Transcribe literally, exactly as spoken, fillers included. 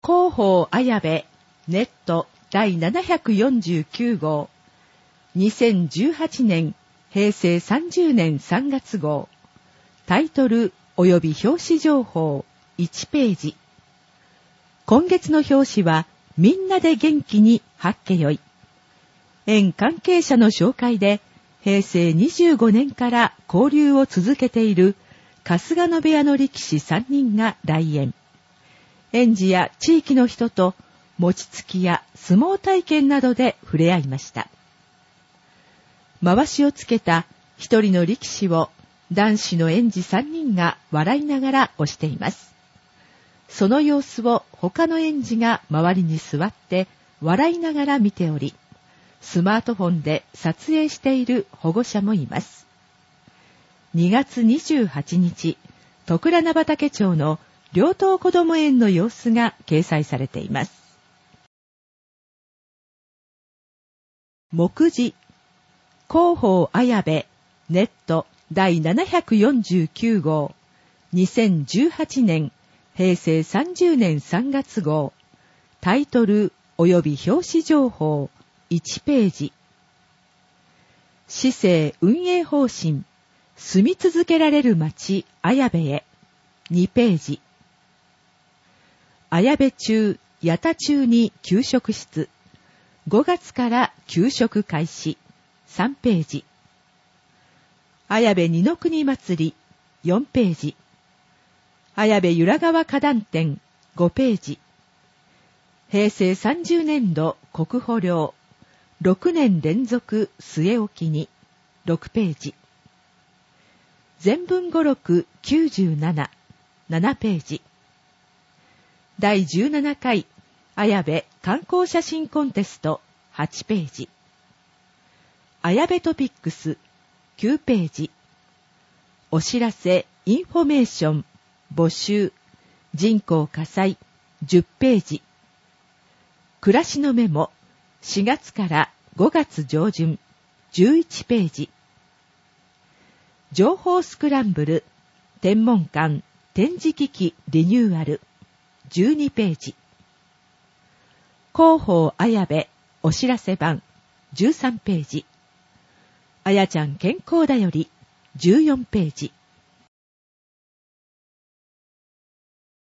広報綾部ネットだいななひゃくよんじゅうきゅう号にせんじゅうはちねんへいせいさんじゅうねんさんがつ号タイトル及び表紙情報いちページ。今月の表紙はみんなで元気にはっけよい。園関係者の紹介でへいせいにじゅうごねんから交流を続けている春日野部屋の力士さんにんが来園。園児や地域の人と餅つきや相撲体験などで触れ合いました。まわしをつけた一人の力士を男子の園児さんにんが笑いながら押しています。その様子を他の園児が周りに座って笑いながら見ており、スマートフォンで撮影している保護者もいます。にがつにじゅうはちにち、徳良名畑町の両党こども園の様子が掲載されています。目次、広報綾部ネットだいななひゃくよんじゅうきゅう号にせんじゅうはちねんへいせいさんじゅうねんさんがつ号タイトル及び表紙情報いちページ。市政運営方針、住み続けられる町綾部へにページ。綾部中、八田中に給食室、ごがつから給食開始さんページ。綾部二の国祭りよんページ。綾部由良川花壇展ごページ。へいせいさんじゅうねんど国保領ろくねん連続据え置きにろくページ。全文語録きゅうじゅうなな、ななページ。だいじゅうななかい綾部観光写真コンテストはちページ。綾部トピックスきゅうページ。お知らせインフォメーション募集人口火災じゅっページ。暮らしのメモしがつからごがつ上旬じゅういちページ。情報スクランブル天文館展示機器リニューアルじゅうにページ。広報綾部お知らせ版じゅうさんページ。あやちゃん健康だよりじゅうよんページ。